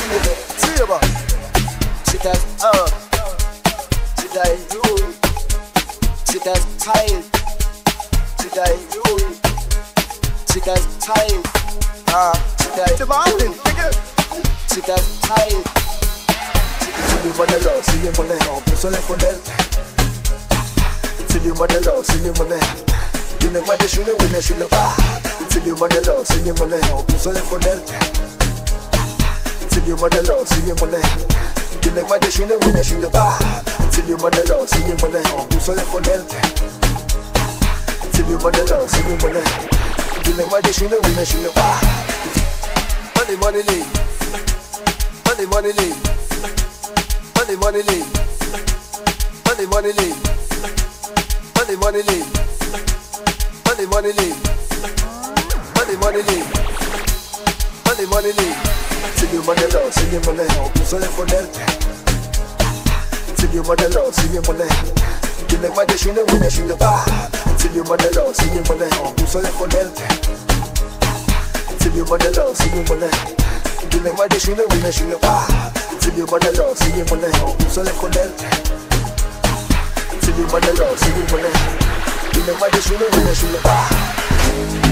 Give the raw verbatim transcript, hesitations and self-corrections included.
Silver. Sit as up. Sit as you. Sit as tight. Sit as you. Sit as tight. Ah, sit as demanding. Sit as tight. C'est le modèle, c'est le modèle, on peut se les connaître. C'est le modèle, c'est le modèle. Il ne m'a pas déchiré, oui, mais je ne pas. C'est le modèle, c'est le modèle, on peut se les connaître. C'est le modèle, c'est le modèle. Il ne m'a pas déchiré, oui, mais je ne pas. C'est le modèle, c'est le modèle, on peut se les connaître. C'est le modèle, c'est le modèle. Il ne m'a pas déchiré, oui, mais je ne pas. Money, money, money, money, money. Money, money, lean. Money, money, lean. Money, money, lean. Money, money, lean. Money, money, lean. Money, money, lean. C'est le modèle, c'est le modèle, on peut se les connaître. C'est le modèle, c'est le modèle. Il ne m'a pas déchiré, oui, mais je ne pas. C'est le modèle, c'est le modèle, on peut se les connaître. C'est le modèle, c'est le modèle. Il ne m'a pas déchiré, oui, mais je ne pas. C'est le modèle, c'est le modèle, on peut se les connaître. C'est le modèle, c'est le modèle. Il ne m'a pas déchiré, mais je ne pas.